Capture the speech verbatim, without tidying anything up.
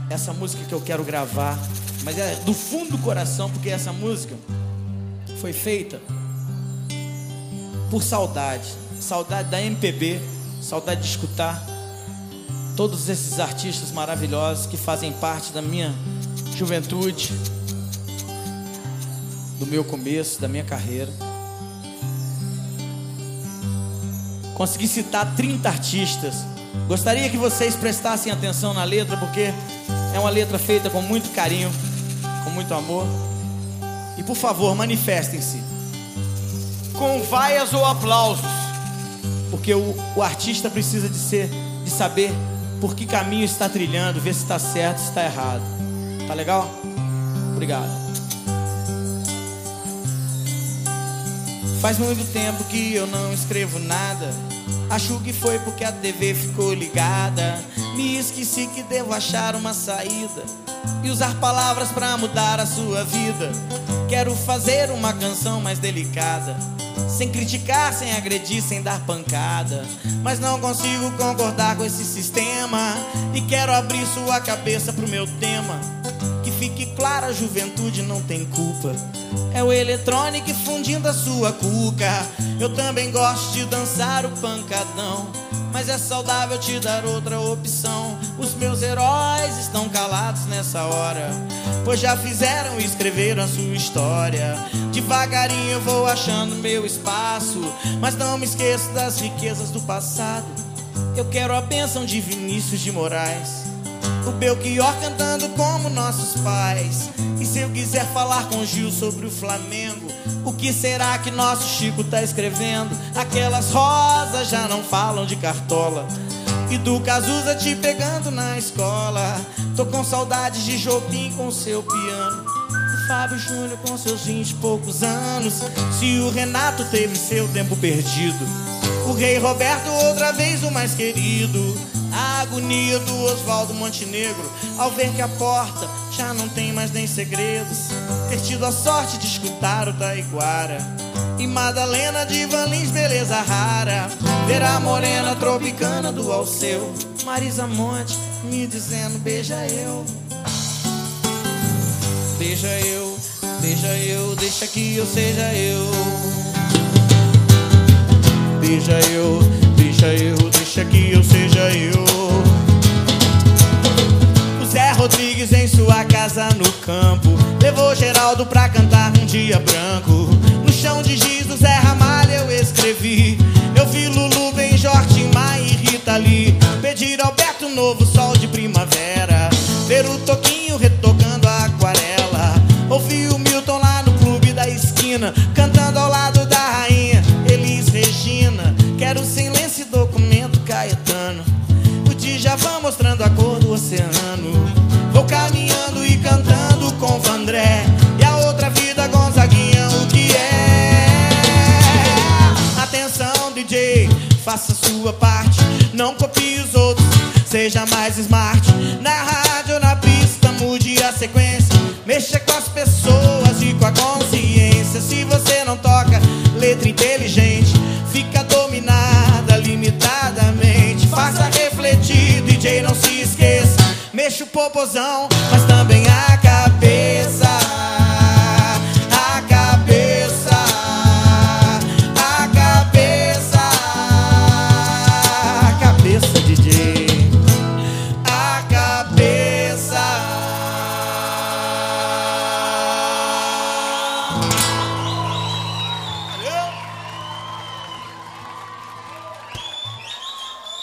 essa música que eu quero gravar, mas é do fundo do coração, porque essa música foi feita por saudade. Saudade da M P B, saudade de escutar todos esses artistas maravilhosos que fazem parte da minha juventude, do meu começo, da minha carreira. Consegui citar trinta artistas. Gostaria que vocês prestassem atenção na letra, porque é uma letra feita com muito carinho, com muito amor. E por favor, manifestem-se com vaias ou aplausos, porque o, o artista precisa de ser, de saber por que caminho está trilhando, ver se está certo, se está errado. Tá legal? Obrigado. Faz muito tempo que eu não escrevo nada. Acho que foi porque a T V ficou ligada. Me esqueci que devo achar uma saída e usar palavras pra mudar a sua vida. Quero fazer uma canção mais delicada, sem criticar, sem agredir, sem dar pancada. Mas não consigo concordar com esse sistema e quero abrir sua cabeça pro meu tema. Que fique claro, a juventude não tem culpa. É o eletrônico fundindo a sua cuca. Eu também gosto de dançar o pancadão, mas é saudável te dar outra opção. Os meus heróis estão calados nessa hora, pois já fizeram e escreveram a sua história. Devagarinho eu vou achando meu espaço, mas não me esqueço das riquezas do passado. Eu quero a bênção de Vinícius de Moraes, o Belchior cantando como nossos pais. E se eu quiser falar com Gil sobre o Flamengo, o que será que nosso Chico tá escrevendo? Aquelas rosas já não falam de Cartola e do Cazuza te pegando na escola. Tô com saudade de Jobim com seu piano, do Fábio Júnior com seus vinte e poucos anos. Se o Renato teve seu tempo perdido, o Rei Roberto outra vez o mais querido. A agonia do Oswaldo Montenegro ao ver que a porta já não tem mais nem segredos. Ter tido a sorte de escutar o Taiguara e Madalena de Van Lins, beleza rara. Ver a morena tropicana do Alceu, Marisa Monte me dizendo beija eu. Beija eu, beija eu, deixa que eu seja eu. Beija eu, beija eu, deixa que eu seja eu. O Zé Rodrigues em sua casa no campo levou Geraldo pra cantar um dia branco. No chão de giz do Zé Ramalho eu escrevi. Eu vi Lulu, Benjor, Tim Maia e Rita Lee pedir Alberto Novo, sol de primavera. Ver o Toquinho retocando a aquarela. Ouvi o Milton lá no clube da esquina cantando ao lado da rainha Elis Regina. Quero silêncio e documento Caetano, o Djavan mostrando a cor do oceano. Vou caminhando e cantando com Vandré e a outra vida Gonzaguinha, o que é? Atenção D J, faça sua parte, não copie os outros, seja mais smart. Na rádio ou na pista mude a sequência, mexa com as pessoas e com a consciência. Se você não toca letra inteligente, fica dominada limitadamente. Faça refletir, D J, não se esqueça. Mexa o popozão, mas também a